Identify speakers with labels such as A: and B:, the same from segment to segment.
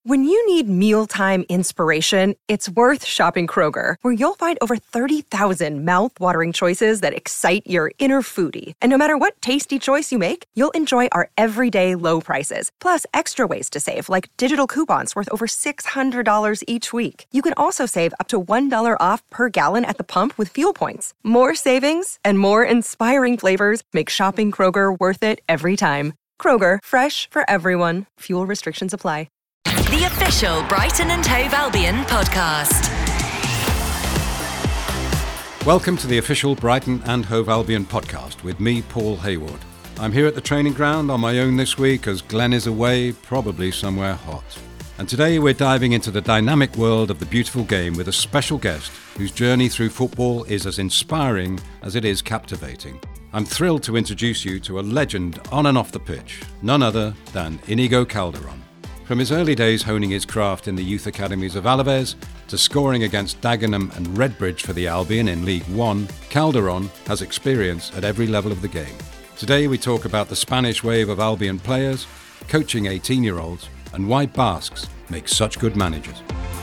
A: When you need mealtime inspiration, it's worth shopping Kroger, where you'll find over 30,000 mouth-watering choices that excite your inner foodie. And no matter what tasty choice you make, you'll enjoy our everyday low prices, plus extra ways to save, like digital coupons worth over $600 each week. You can also save up to $1 off per gallon at the pump with fuel points. More savings and more inspiring flavors make shopping Kroger worth it every time. Kroger, fresh for everyone. Fuel restrictions apply.
B: The official Brighton and Hove Albion podcast.
C: Welcome to the official Brighton and Hove Albion podcast with me, Paul Hayward. I'm here at the training ground on my own this week as Glenn is away, probably somewhere hot. And today we're diving into the dynamic world of the beautiful game with a special guest whose journey through football is as inspiring as it is captivating. I'm thrilled to introduce you to a legend on and off the pitch, none other than Inigo Calderon. From his early days honing his craft in the youth academies of Alaves to scoring against Dagenham and Redbridge for the Albion in League One, Calderon has experience at every level of the game. Today we talk about the Spanish wave of Albion players, coaching 18-year-olds, and why Basques make such good managers.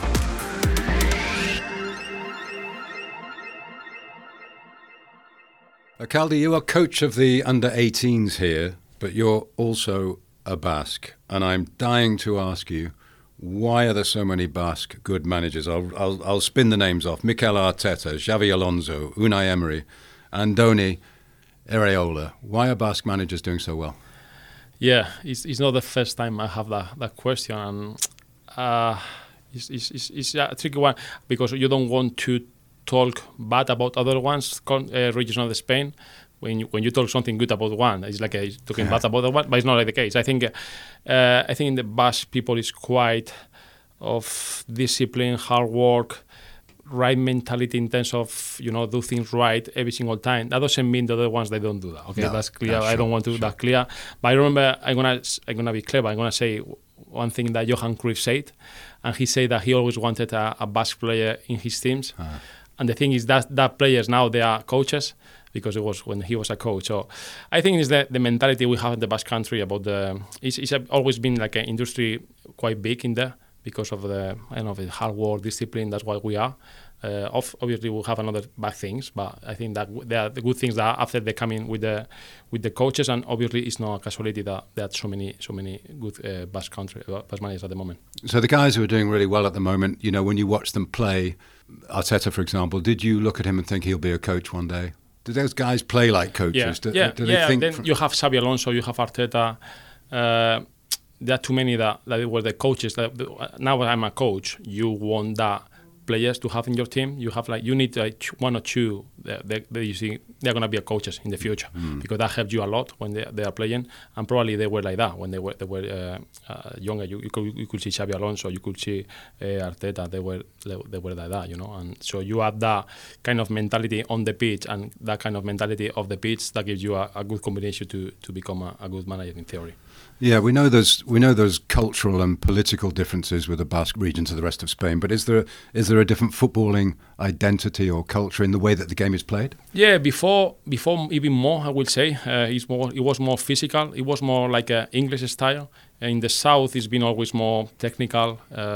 C: Caldi, you are coach of the under-18s here, but you're also a Basque, and I'm dying to ask you, why are there so many Basque good managers? I'll spin the names off: Mikel Arteta, Xavi Alonso, Unai Emery, Andoni Iraola. Why are Basque managers doing so well?
D: Yeah, it's not the first time I have that question, and it's a tricky one because you don't want to talk bad about other ones, regions of Spain. When you talk something good about one, it's like talking bad about the one, but it's not like the case. I think the Basque people is quite of discipline, hard work, right mentality in terms of do things right every single time. That doesn't mean the other ones they don't do that. Okay, no, that's clear. I don't want to that clear. But I remember I'm gonna be clever. I'm gonna say one thing that Johan Cruyff said, and he said that he always wanted a Basque player in his teams. And the thing is that players now they are coaches, because it was when he was a coach. So I think it's the mentality we have in the Basque country about it's always been like an industry quite big in there because of the hard work, discipline. That's what we are. Obviously we have another bad things, but I think that there are the good things that after they come in with the coaches, and obviously it's not a casualty that there are so many good Basque managers at the moment.
C: So the guys who are doing really well at the moment, when you watch them play, Arteta for example, did you look at him and think he'll be a coach one day? Do those guys play like coaches? Do they think
D: then you have Xabi Alonso, you have Arteta. There are too many that were the coaches. Now that I'm a coach, you want that players to have in your team. You need one or two that you see they're going to be coaches in the future, because that helps you a lot when they are playing. And probably they were like that when they were younger. You could see Xabi Alonso, you could see Arteta. They were like that, And so you have that kind of mentality on the pitch and that kind of mentality off the pitch that gives you a good combination to become a good manager in theory.
C: Yeah, we know there's cultural and political differences with the Basque region to the rest of Spain, but is there a different footballing identity or culture in the way that the game is played?
D: Yeah, before even more, I would say it was more physical. It was more like an English style. In the south, it's been always more technical.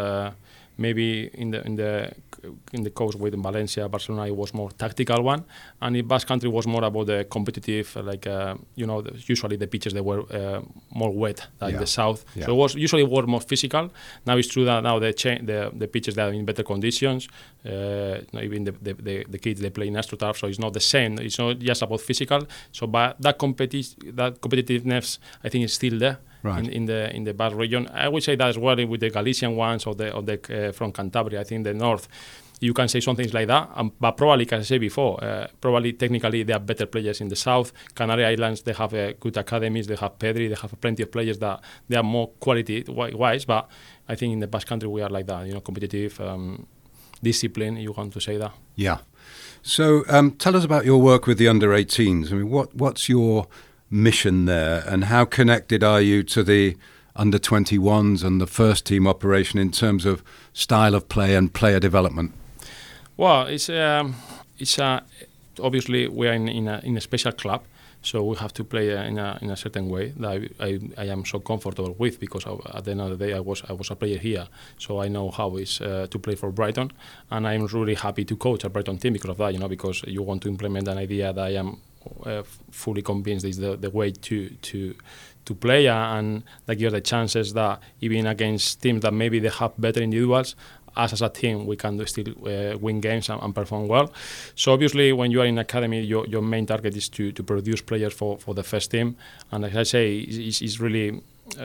D: Maybe in the coast with Valencia, Barcelona, it was more tactical one, and in Basque country was more about the competitive, usually the pitches they were more wet than in the south. Yeah. So it was usually more physical. Now it's true that now they change the pitches, they are in better conditions. Even the kids they play in AstroTurf, so it's not the same. It's not just about physical. So but that competitiveness, I think, is still there. Right. In the Basque region. I would say that as well with the Galician ones or the from Cantabria. I think the north, you can say some things like that, but probably, as I said before, probably technically they are better players in the south. Canary Islands, they have good academies, they have Pedri, they have plenty of players that they are more quality-wise, but I think in the Basque country we are like that, competitive, discipline, you want to say that.
C: Yeah. So tell us about your work with the under-18s. I mean, what's your mission there, and how connected are you to the under-21s and the first team operation in terms of style of play and player development?
D: Well, it's obviously we are in a special club, So we have to play in a certain way that I am so comfortable with, because at the end of the day I was a player here, so I know how it's to play for Brighton, and I'm really happy to coach a Brighton team because of that. Because you want to implement an idea that I am fully convinced is the way to play, and that gives the chances that even against teams that maybe they have better individuals, us as a team, we can still win games and perform well. So obviously, when you are in academy, your main target is to produce players for the first team. And like I say, it's really,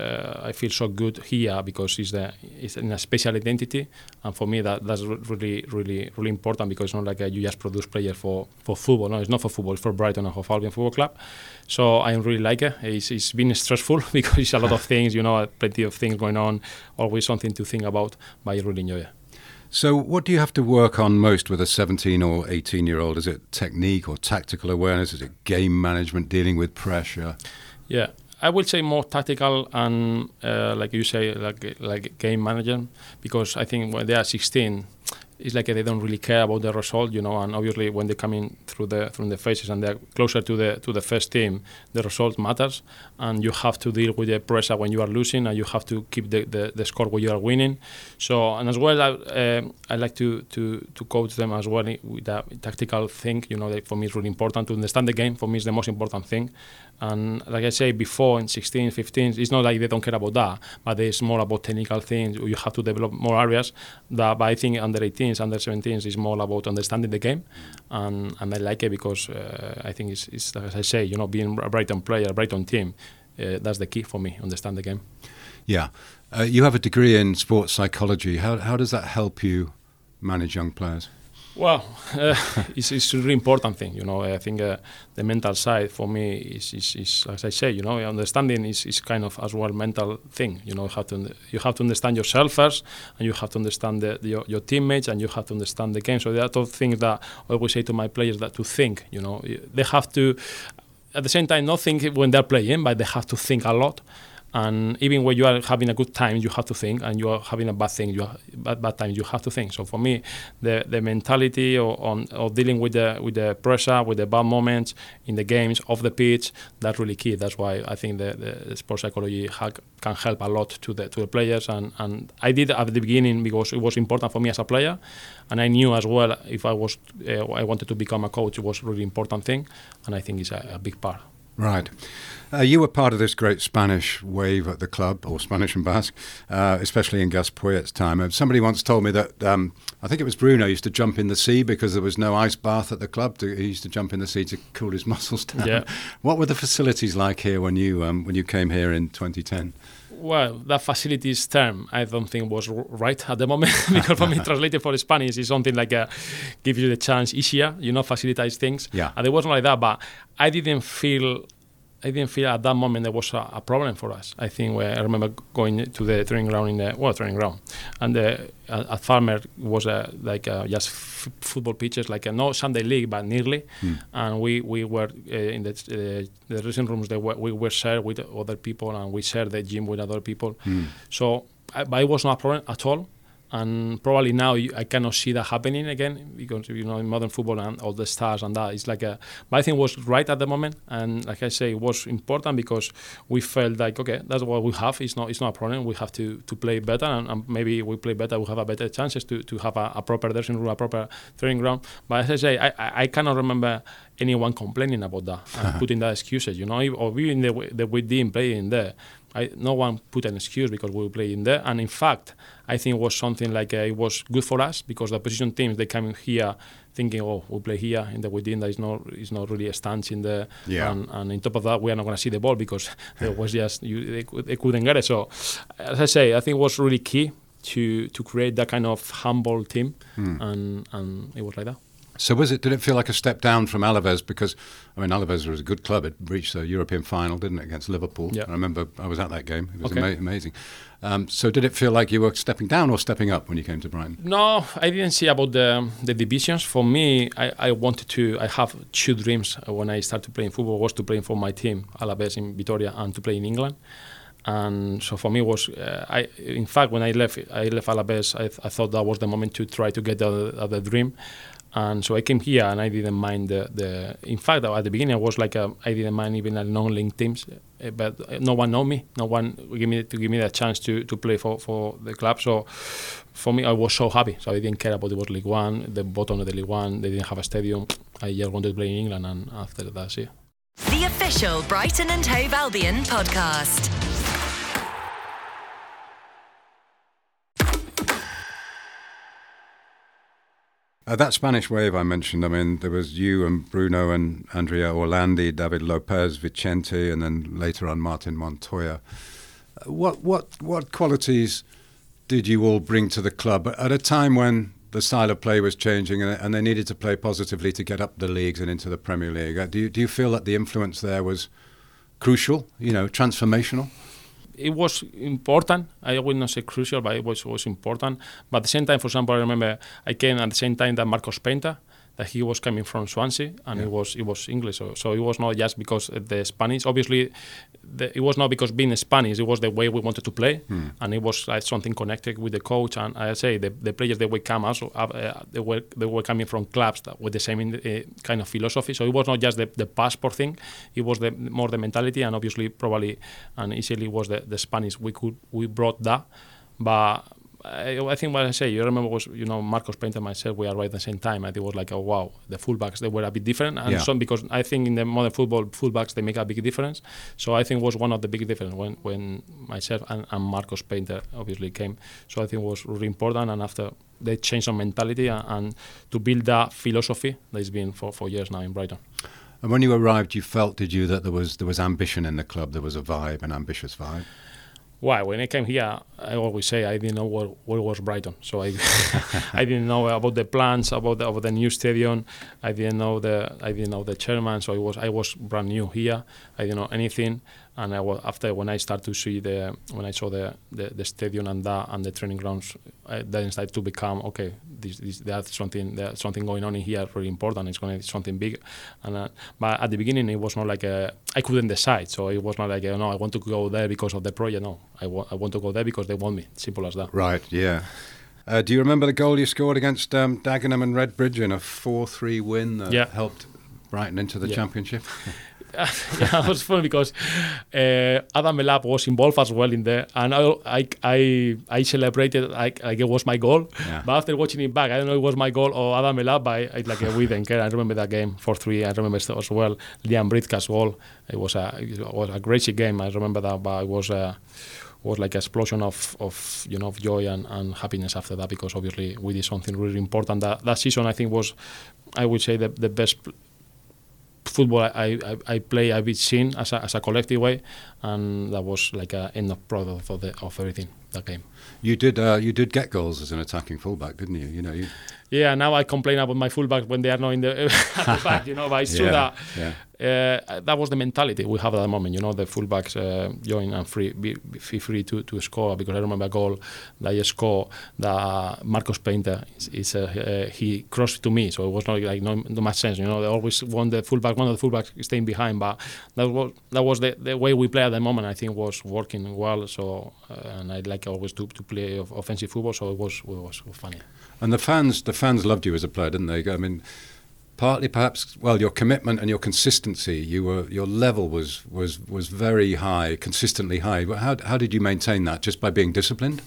D: I feel so good here because it's in a special identity. And for me, that's really, really, really important, because it's not like you just produce players for football. No, it's not for football, it's for Brighton and Hove Albion Football Club. So I really like it. It's been stressful because it's a lot of things, plenty of things going on, always something to think about, but I really enjoy it.
C: So what do you have to work on most with a 17 or 18-year-old? Is it technique or tactical awareness? Is it game management, dealing with pressure?
D: Yeah, I would say more tactical and, like you say, like game management, because I think when they are 16, it's like they don't really care about the result, and obviously when they come in through the phases and they're closer to the first team, the result matters, and you have to deal with the pressure when you are losing, and you have to keep the score when you are winning. So, and as well, I like to coach them as well with that tactical thing. That for me is really important to understand the game. For me, is the most important thing. And like I say before, in 16, 15, it's not like they don't care about that, but it's more about technical things. You have to develop more areas. But I think under 18s, under 17s is more about understanding the game, and I like it because I think it's as I say, being a Brighton player, a Brighton team, that's the key for me, understand the game.
C: Yeah. You have a degree in sports psychology. How does that help you manage young players?
D: Well, it's a really important thing. I think the mental side for me is as I say, understanding is kind of as well mental thing. You have to understand yourself first, and you have to understand your teammates, and you have to understand the game. So there are two things that I always say to my players, that to think. They have to, at the same time, not think when they're playing, but they have to think a lot. And even when you are having a good time, you have to think, and you are having a bad time, you have to think. So for me, the mentality of dealing with the pressure, with the bad moments in the games, off the pitch, that's really key. That's why I think the sports psychology can help a lot to the players. And I did at the beginning because it was important for me as a player, and I knew as well if I wanted to become a coach, it was a really important thing, and I think it's a big part.
C: Right. You were part of this great Spanish wave at the club, or Spanish and Basque, especially in Gus Poyet's time. Somebody once told me that, I think it was Bruno, used to jump in the sea because there was no ice bath at the club. He used to jump in the sea to cool his muscles down.
D: Yeah.
C: What were the facilities like here when you came here in 2010?
D: Well, that facilities term, I don't think was right at the moment, because for me, translated for Spanish is something like give you the chance easier, facilitate things.
C: Yeah.
D: And it wasn't like that, but I didn't feel at that moment there was a problem for us. I think I remember going to the training ground and at Farmer was just football pitches, like no Sunday league, but nearly. And we were in the dressing rooms. We were shared with other people, and we shared the gym with other people. So, but it was not a problem at all. And probably now I cannot see that happening again, because in modern football and all the stars and that, it's like but I think it was right at the moment, and like I say, it was important because we felt like, okay, that's what we have. It's not a problem. We have to play better, and maybe we play better, we have a better chances to have a proper dressing room, a proper training ground. But as I say, I cannot remember anyone complaining about that and putting that excuses, or even that we didn't play in there. No one put an excuse because we were playing there, and in fact, I think it was something like it was good for us, because the opposition teams, they come in here thinking, oh, we play here in the within, that is not really a stance in there, and on top of that, we are not going to see the ball because there was just they couldn't get it. So, as I say, I think it was really key to create that kind of humble team, and it was like that.
C: So did it feel like a step down from Alaves? Because, Alaves was a good club. It reached the European final, didn't it, against Liverpool?
D: Yeah.
C: I remember I was at that game. It was amazing. So did it feel like you were stepping down or stepping up when you came to Brighton?
D: No, I didn't see about the divisions. For me, I have two dreams when I started playing football, was to play for my team, Alaves in Vitoria, and to play in England. And so for me was, in fact, when I left Alaves, I thought that was the moment to try to get the dream. And so I came here and I didn't mind the. In fact, at the beginning I was like I didn't mind even non-linked teams, but no one know me. No one give me the chance to play for the club. So for me, I was so happy. So I didn't care about it was League One, the bottom of the League One. They didn't have a stadium. I just wanted to play in England, and after that, that's it.
B: The official Brighton and Hove Albion podcast.
C: That Spanish wave I mentioned, I mean, there was you and Bruno and Andrea Orlandi, David Lopez, Vicente, and then later on Martin Montoya. What qualities did you all bring to the club at a time when the style of play was changing and they needed to play positively to get up the leagues and into the Premier League? Do you feel that the influence there was crucial, transformational?
D: It was important. I will not say crucial, but it was important. But at the same time, for example, I remember I came at the same time that Marcos Penta, that he was coming from Swansea, and it was English. So it was not just because the Spanish. Obviously, it was not because being Spanish. It was the way we wanted to play, and it was like something connected with the coach. And I say the players that would come also they were coming from clubs that with the same kind of philosophy. So it was not just the passport thing. It was more the mentality, and obviously probably and easily was the Spanish. We brought that, but. I think what I say, you remember was, Marcos Penta and myself, we arrived at the same time. I think it was like, oh, wow, the fullbacks, they were a bit different. And some, because I think in the modern football, fullbacks, they make a big difference. So I think it was one of the big difference when myself and Marcos Penta obviously came. So I think it was really important. And after they changed some mentality and to build that philosophy that's been for years now in Brighton.
C: And when you arrived, did you, that there was ambition in the club, there was a vibe, an ambitious vibe?
D: Why? When I came here, I always say I didn't know what was Brighton. So I didn't know about the plans, about the new stadium. I didn't know the chairman. So I was brand new here. I didn't know anything. And when I started to see when I saw the stadium and the training grounds, then started to become okay. There's something going on in here really important. It's going to be something big. And but at the beginning it was not like I couldn't decide. So it was not like no, I want to go there because of the project. No, I want to go there because they want me. Simple as that.
C: Right. Yeah. Do you remember the goal you scored against Dagenham and Redbridge in a 4-3 win that helped Brighton into the Championship?
D: It was funny because Adam Melap was involved as well in there, and I celebrated like it was my goal. Yeah. But after watching it back, I don't know if it was my goal or Adam Melap, but we didn't care. I remember that game 4-3. I remember as well Liam Britka's goal. It was a great game. I remember that, but it was like an explosion of joy and happiness after that, because obviously we did something really important. That season I think was, I would say, the best football I've been seen as a collective way, and that was like an end of product of everything, that game.
C: You did get goals as an attacking fullback, didn't you?
D: Yeah, now I complain about my fullbacks when they are not in the at the back, but it's true that that was the mentality we have at the moment. The fullbacks join and feel free to score, because I remember a goal that I scored that Marcos Penta he crossed to me, so it was not like no much sense. They always want one of the fullbacks staying behind, but that was the way we play at the moment. I think was working well. So and I like always to play offensive football, so it was funny. And
C: the fans loved you as a player, didn't they? I mean, partly perhaps, your commitment and your consistency. Your level was very high, consistently high. How did you maintain that? Just by being disciplined?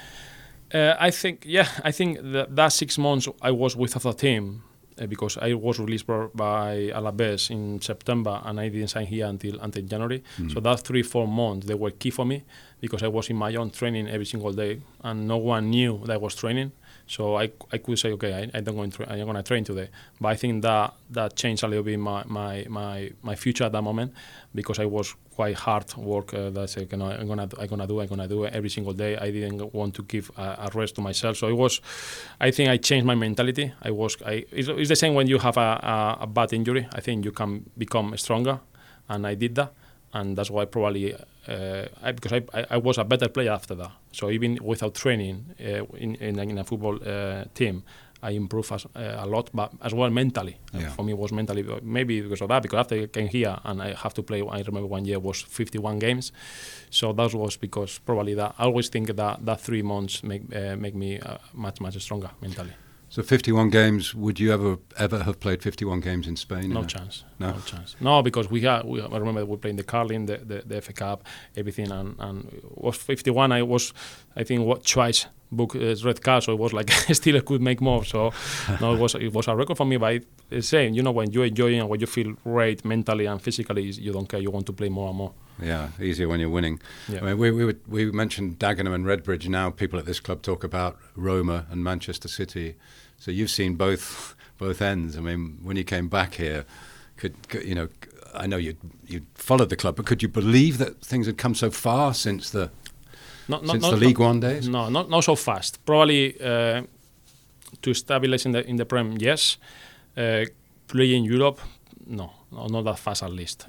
D: I think that 6 months I was without a team, because I was released by Alaves in September, and I didn't sign here until January. So that 3-4 months, they were key for me, because I was in my own training every single day, and no one knew that I was training. So I could say, okay, I'm going to train today. But I think that changed a little bit my future at that moment, because I was quite hard work. That's I'm gonna do it every single day. I didn't want to give a rest to myself. So I think I changed my mentality. It's the same when you have a bad injury. I think you can become stronger, and I did that. And that's why probably because I was a better player after that. So even without training in a football team, I improved a lot, but as well mentally. For me, it was mentally, maybe because of that, because after I came here and I have to play, I remember one year was 51 games. So that was because probably that I always think that 3 months make me much stronger mentally.
C: So 51 games, would you ever have played 51 games in Spain?
D: No chance. No chance. No, because I remember we played the Carling, the FA Cup, everything, and was 51. I think twice booked red card, so it was like still I could make more. So no, it was a record for me. But it's same, when you enjoy and when you feel great mentally and physically, you don't care. You want to play more and more.
C: Yeah, easier when you're winning.
D: Yeah.
C: I mean, we mentioned Dagenham and Redbridge. Now people at this club talk about Roma and Manchester City. So you've seen both ends. I mean, when you came back here, I know you followed the club, but could you believe that things had come so far since the League One days?
D: No, not so fast. Probably to stabilize in the Prem, yes. Play in Europe, no, not that fast at least.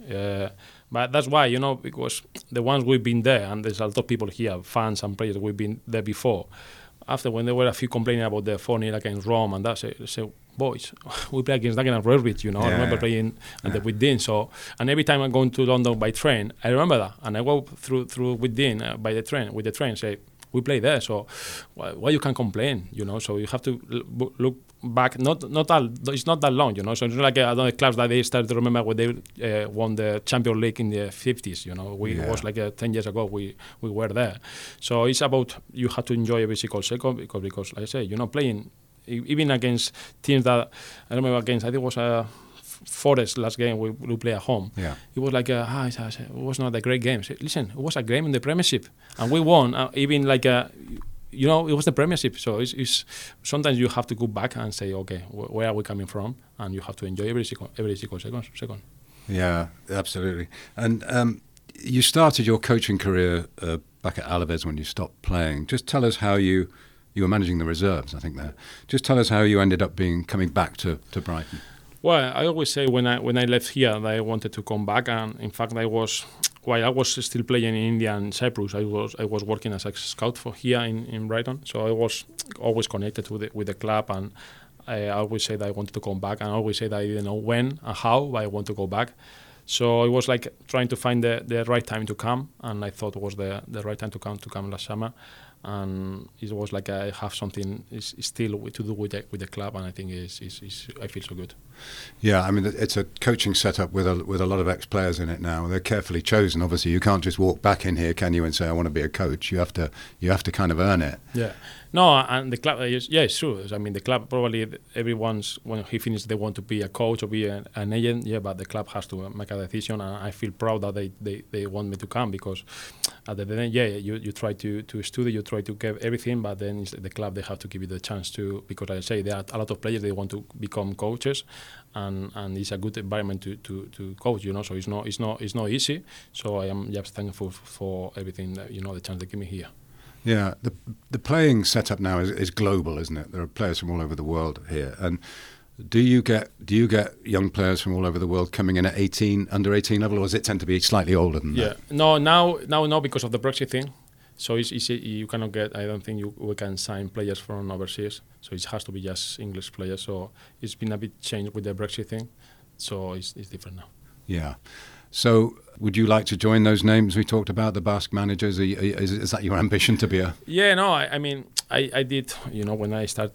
D: But that's why, because the ones we've been there, and there's a lot of people here, fans and players, we've been there before. After, when there were a few complaining about the 4-0 against Rome, and that, say, boys, we play against Dagenham and Redbridge, I remember playing, and we didn't. So, and every time I'm going to London by train, I remember that, and I go through within with the train, say, we play there, so why you can complain, So you have to look back. It's not that long, So it's not like other clubs that they started to remember when they won the Champions League in the 50s. It was like 10 years ago we were there. So it's about you have to enjoy every single second because like I say, playing even against teams that I remember against. I think it was Forest last game we play at home.
C: Yeah.
D: It was like it was not a great game. So, listen, it was a game in the Premiership and we won. Even like it was the Premiership. So it's sometimes you have to go back and say, okay, where are we coming from? And you have to enjoy every single second.
C: Yeah, absolutely. And you started your coaching career back at Alaves when you stopped playing. Just tell us how you were managing the reserves. I think there. Just tell us how you ended up coming back to Brighton.
D: Well, I always say when I left here that I wanted to come back, and in fact while I was still playing in India and Cyprus, I was working as a scout for here in Brighton. So I was always connected with the club, and I always said I wanted to come back, and I always said I didn't know when and how, but I want to go back. So it was like trying to find the right time to come, and I thought it was the right time to come last summer. And it was like I have something still to do with the club, and I think I feel so good.
C: Yeah, I mean it's a coaching setup with a lot of ex-players in it now. They're carefully chosen. Obviously, you can't just walk back in here, can you, and say I want to be a coach. You have to kind of earn it.
D: Yeah. No, and the club, it's true. I mean, the club probably everyone's when he finishes they want to be a coach or be an agent. Yeah, but the club has to make a decision, and I feel proud that they want me to come because at the end, you try to study, you try to get everything, but then it's the club they have to give you the chance to, because I say there are a lot of players they want to become coaches, and it's a good environment to coach. So it's not easy. So I am just thankful for everything that, the chance they give me here.
C: Yeah, the playing setup now is global, isn't it? There are players from all over the world here. And do you get young players from all over the world coming in at under 18 level, or does it tend to be slightly older than that?
D: Yeah, no, because of the Brexit thing. So it's easy. You cannot get. I don't think we can sign players from overseas. So it has to be just English players. So it's been a bit changed with the Brexit thing. So it's different now.
C: Yeah. So would you like to join those names we talked about, the Basque managers? Is that your ambition to be a... Yeah,
D: no, I mean, I did, when I start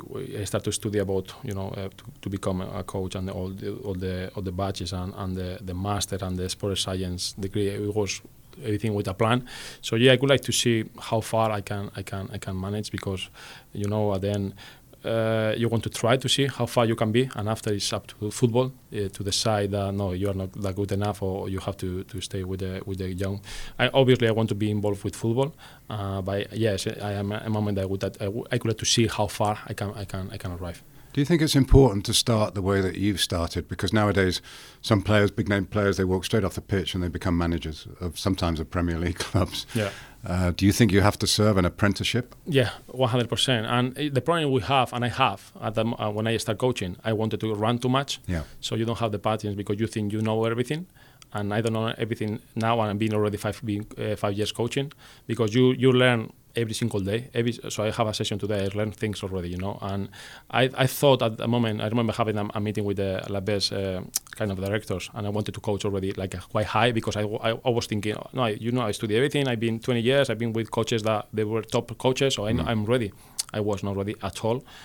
D: to study about, to become a coach and all the badges and the master and the sports science degree, it was everything with a plan. So I would like to see how far I can manage because, at the end, you want to try to see how far you can be, and after it's up to football to decide that no, you are not that good enough, or you have to stay with the young. I want to be involved with football, but yes, I am a moment that I could like to see how far I can arrive.
C: Do you think it's important to start the way that you've started? Because nowadays, some players, big name players, they walk straight off the pitch and they become managers of sometimes of Premier League clubs.
D: Yeah.
C: Do you think you have to serve an apprenticeship?
D: Yeah, 100%. And the problem we have, and I have, when I start coaching, I wanted to run too much.
C: Yeah. So
D: you don't have the patience because you think you know everything. And I don't know everything now, and I've been already 5 years coaching, because you learn every single day. So I have a session today, I learn things already, And I thought at the moment, I remember having a meeting with the Labes kind of directors, and I wanted to coach already like quite high, because I was thinking, no, I study everything. I've been 20 years, I've been with coaches that they were top coaches, so I'm ready. I was not ready at all.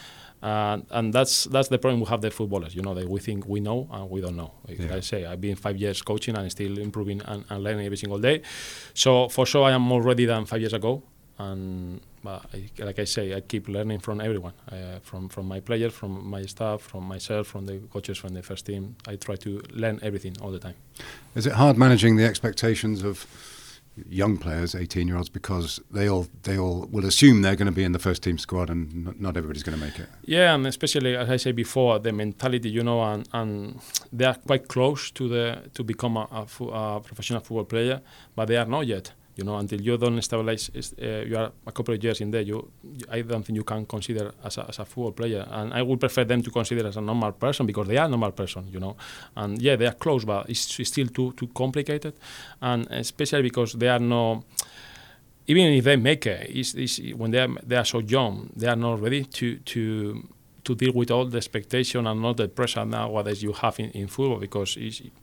D: And that's the problem we have the footballers. That we think we know and we don't know. Like I say, I've been 5 years coaching and still improving and learning every single day. So for sure, I am more ready than 5 years ago. And like I say, I keep learning from everyone, from my players, from my staff, from myself, from the coaches, from the first team. I try to learn everything all the time.
C: Is it hard managing the expectations of young players, 18-year-olds, because they all will assume they're going to be in the first team squad, and not everybody's going to make it?
D: Yeah, and especially as I said before, the mentality, and they are quite close to become a professional football player, but they are not yet. Until you don't stabilize, you are a couple of years in there. I don't think you can consider as a football player, and I would prefer them to consider as a normal person because they are a normal person, And yeah, they are close, but it's still too complicated, and especially because they are no. Even if they make it, when they are so young, they are not ready to deal with all the expectation and not the pressure nowadays you have in football, because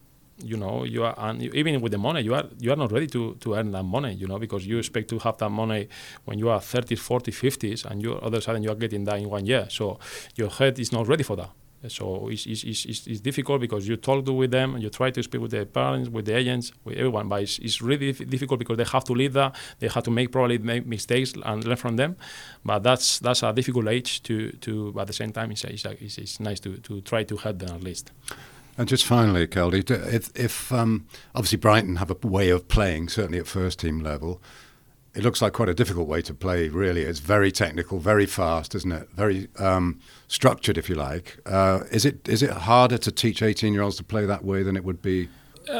D: you are, and even with the money, you are not ready to earn that money, because you expect to have that money when you are 30s, 40s, 50s, and all of a sudden you are getting that in 1 year. So your head is not ready for that. So it's difficult because you talk with them and you try to speak with the parents, with the agents, with everyone, but it's really difficult because they have to live that. They have to probably make mistakes and learn from them. But that's a difficult age to. But at the same time, it's nice to try to help them at least.
C: And just finally, Keldy, if obviously Brighton have a way of playing, certainly at first team level, it looks like quite a difficult way to play, really. It's very technical, very fast, isn't it? Very structured, if you like. Is it harder to teach 18-year-olds to play that way than it would be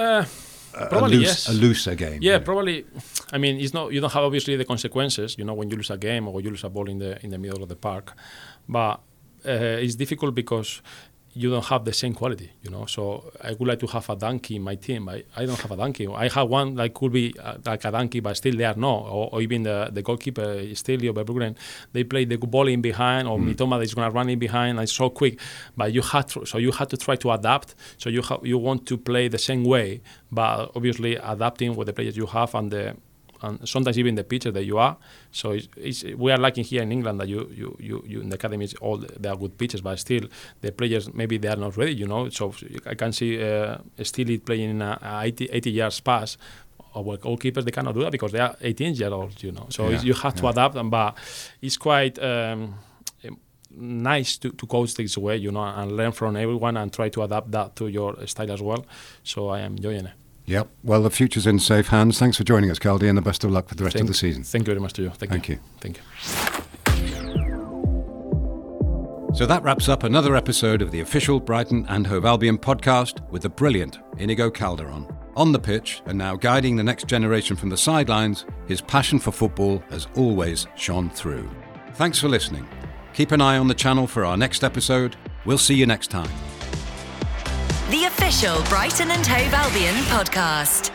D: probably
C: a looser game?
D: Yeah, probably. I mean, it's not. You don't have obviously the consequences, when you lose a game or you lose a ball in the middle of the park, but it's difficult because you don't have the same quality, So I would like to have a donkey in my team. I don't have a donkey. I have one that could be like a donkey, but still they are not. Or even the goalkeeper, Stelio Verbruggen, they play the ball in behind, or Mitoma that is going to run in behind, and it's so quick. But you had to try to adapt. So you want to play the same way, but obviously adapting with the players you have and sometimes even the pitcher that you are. So we are lucky here in England that you in the academies they are good pitchers, but still the players maybe they are not ready, So I can see Steely playing in a 80 yards pass. Our goalkeepers, they cannot do that because they are 18-year-olds, So you have to adapt, but it's quite nice to coach this way, and learn from everyone and try to adapt that to your style as well. So I am enjoying it.
C: Yep. Well, the future's in safe hands. Thanks for joining us, Keldy, and the best of luck for the rest of the season.
D: Thank you very much to you. Thank you.
C: Thank you. So that wraps up another episode of the official Brighton and Hove Albion podcast with the brilliant Inigo Calderon. On the pitch and now guiding the next generation from the sidelines, his passion for football has always shone through. Thanks for listening. Keep an eye on the channel for our next episode. We'll see you next time.
B: The official Brighton and Hove Albion podcast.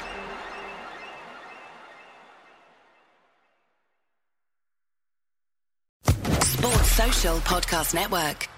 B: Sports Social Podcast Network.